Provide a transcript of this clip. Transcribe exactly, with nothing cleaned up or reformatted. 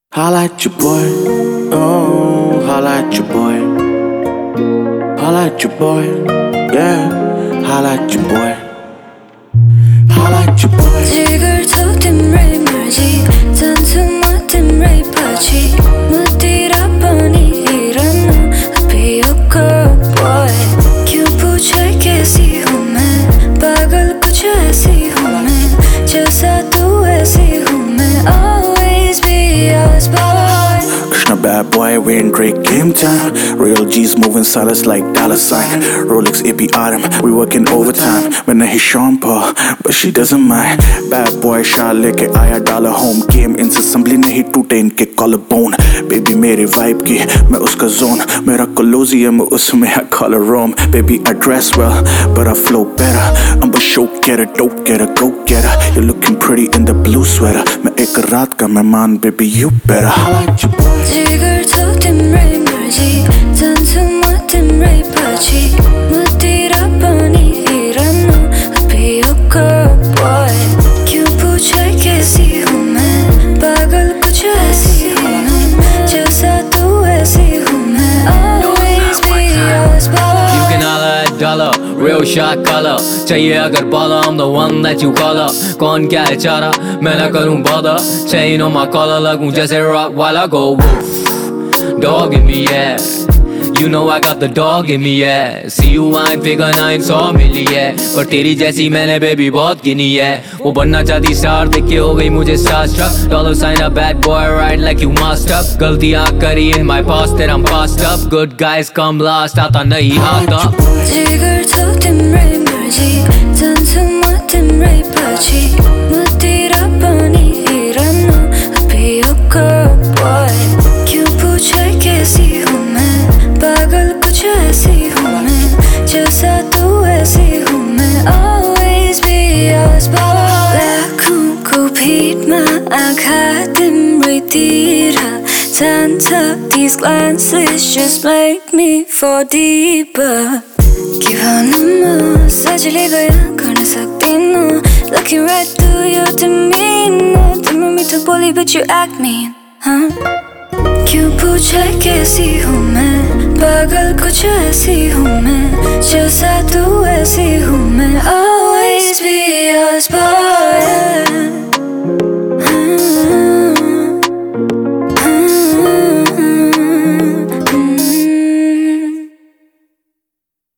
Holla at your boy, oh, holla at your boy. Holla at your boy, yeah, holla at your boy. Holla at your boy. 지글 토템레이 말지 단숨만 템레이 파지 무디라 뻔히 이런 너 I'll be your girl boy क्यों पूछे कैसी हूँ मैं पागल कुछ ऐसी हूँ मैं जैसा तू ऐसी हूँ मैं always be yours boy. Krishna bad boy, we in Drake game time. Real G's moving silence like dollar sign. Rolex A P R M, we working overtime. When I hit Sean Paul, but she doesn't mind. Bad boy shot leke aaya dollar home. Game in assembly nahi tote inke collarbone. Baby मेरे vibe की मैं उसका zone. मेरा colosseum उसमें I call her Rome. Baby I dress well, but I flow better. I'm a show getter, dope getter, go getter. You're looking pretty in the blue sweater. मैं एक रात का मेहमान, baby you better holla at your boy. 지글 토템레이 말지 단숨만 템레이 파지 무디라 뻔히 이런 너 I'll be your girl boy क्यों पूछे कैसी हूँ मैं पागल कुछ ऐसी हूँ मैं जैसा तू ऐसी हूँ मैं always be yours boy. You can holla at dollar, real shot color. चाहिए अगर बाला, I'm the one that you call up. कौन क्या है चारा, मैं ना करूँ bother. Chain on my collar लगूँ जैसे rock while I go woof. Dog in me, yeah. You know I got the dog in me, yeah. See you ain't figure nine सौ मिली है, पर तेरी जैसी मैंने baby बहुत गिनी है. वो बनना चाहती star देख के हो गई मुझे starstruck. Dollar sign a bad boy ride like you masked up. गलतियाँ करी in my past that I'm passed up. Good guys come last, आता नहीं आता. 지글 토템레이 말지 단숨만 템레이 파지 무디라 뻔히 이런 너 I'll be your girl boy क्यों पूछे कैसी हूँ मैं पागल कुछ ऐसी हूँ मैं जैसा तू ऐसी हूँ मैं always be yours boy. लाखों को भीड़ में आघात tem레이 तीरा Tanta, these glances just make me fall deeper. 기분은 사질이 거야 꺼내 सकती 너 Looking right through your demeanor 때문에 미쳐 bully but you act mean huh? क्यों पूछे कैसी हूँ मैं पागल कुछ ऐसी हूँ मैं जैसा तू ऐसी हूँ मैं always be yours boy.